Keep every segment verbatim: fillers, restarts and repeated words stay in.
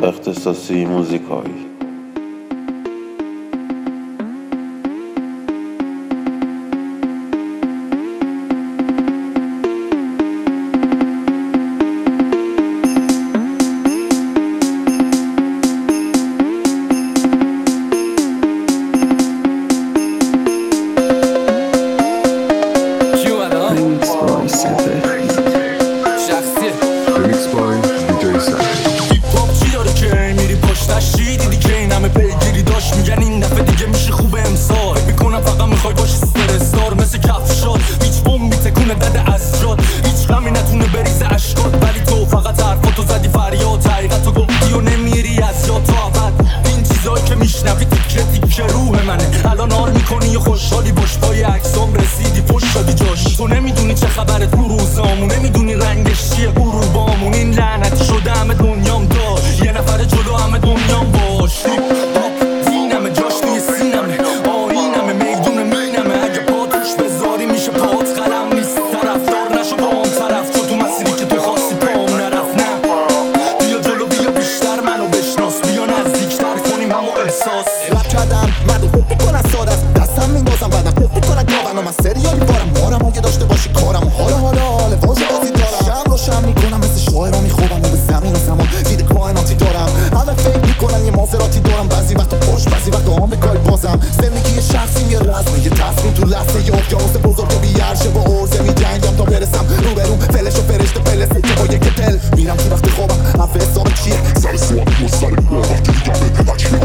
اختصاصی موزیکایی. میگن این دفعه دیگه میشه خوب امسال میکنم فقط میخوای باشی سوپرستار مثل کفشات هیچ بوم میتکونه دده از جات هیچ غمی نتونه بریزه اشکات ولی تو فقط حرفاتو زدی فریاد حقیقتو گفتی و نمیری از یاد تا ابد این چیزایی که میشنوی تیکه تیکه روح منه الان آر میکنی و خوشحالی باش پای عکسام رسیدی پشت دادی جاش تو نمیدونی چه خبره تو روزامون نمیدونی رنگش چیه غروبامون این لعنتی شده همه دنیام داشت یه نفر جلو همه دنیام باش رب کردم مردم خوب میکنن ساده است دستم میبازم بعدم خوب میکنن گاون من سریالی بارم مارم اگه داشته باشی کارم حالا حالا حالا واژه بازی دارم شب رو شب میکنم مثل شاعرها میخوابم و به زمین و زمان دید کائناتی دارم همه فکر میکنن یه مازراتی دارم بعضی وقتا پشت بعضی وقتا آمریکایی بازم زندگی یه شخصیم یه رسم یه تصمیم تو لحظه یه اقیانوس بزرگ و بی‌عرشه با عرضه میجنگم تا برسم روبروم فلش و فرشته فلسه که با یک دل میرم تو وقت خوابم حرف حساب چیه سر سوال و سر با وقتی دیدم به هرچی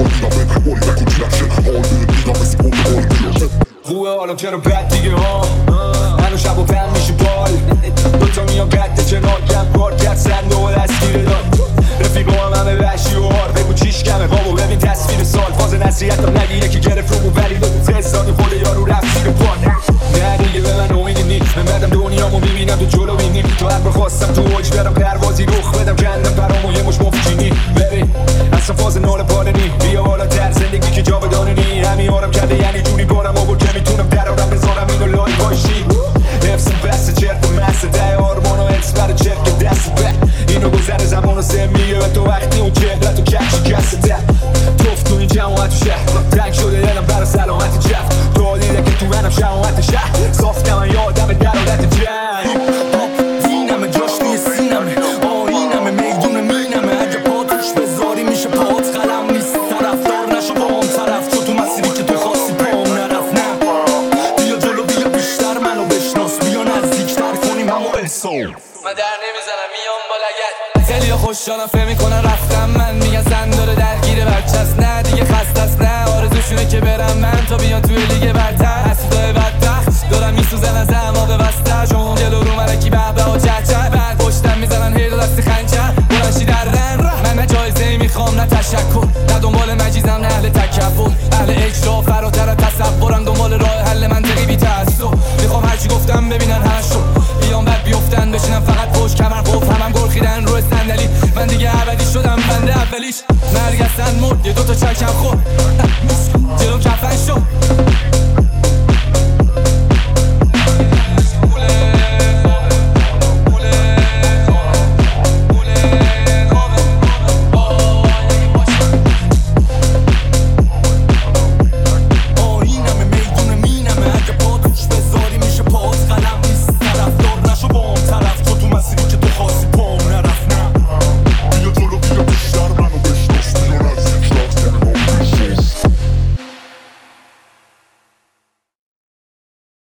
خوبه حالا چرا بد دیگه ها هنو شب و پن میشه بال دوتا میان قد جنایم کار کرد سند و دستگیره داد رفیقو هم همه وحشی و هار بگو چیش کمه بابا ببین تصویر سال فاز نصیحت هم نگی یکی گرفت رو ولی دو تستانی خود یارو رفت زیر پاد نه دیگه به من امیدی نیست من بعدم دنیامو میبینم تو جلو بینیم تو هر بخواستم تو اوج برم پروازی رخ بدم کندم برامو یه مش مفجینی ببین اصلا فاز نال پالنی بیا بالا تر زندگی که جاودانه نی همین آرم کرده یعنی جوری بارم آور که میتونم درارم بذارم اینو لای باشی نفسم بسته چرت و مسته ده آرمان و حس بر چرک دست بک اینو گذر زمان و سه میگه و تو وقتی اون چهرت و کچی کسته ده توف تو این جماعت و شهر تنگ شده دلم برا سلامت جفت تو دیده که تو منم شماعت شهر صاف نمن یادم درالت جنگ دینمه جاش توی سینمه آینمه میدونه مینمه اگه پا توش بذاری میشه پات قلم نیست طرفدار نشو با هم طرف تو تو مسیری که تو خواستی پام نرفت نه بیا جلو بیا بیشتر منو بشناس بیا نزدیکتر کنیم همو احساس من در نمیزنم میام با لگت خیلی خوشحالم فهم میکنن رفتم من میگن زن داره درگیر بچه است نه دیگه خسته است نه آرزوشونه که برم من تا بیان توی لیگ